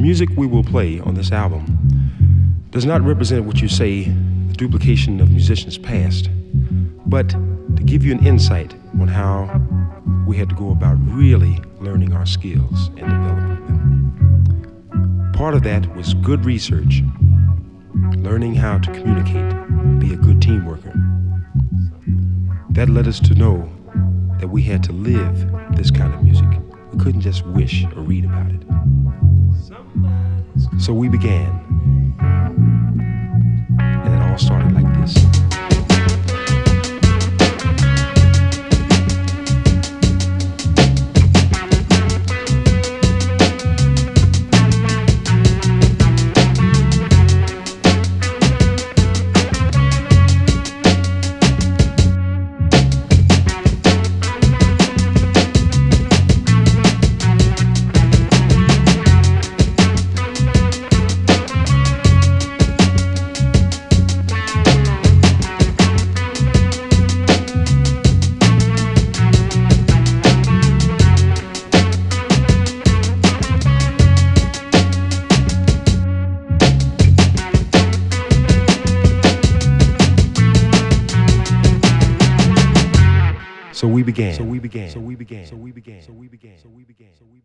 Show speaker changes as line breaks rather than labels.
music we will play on this album does not represent what you say, the duplication of musicians past, but to give you an insight on how we had to go about really learning our skills and developing them. Part of that was good research, learning how to communicate, be a good team worker. That led us to know that we had to live this kind of music. We couldn't just wish or read about it. So we began. And it all started like this. So we began.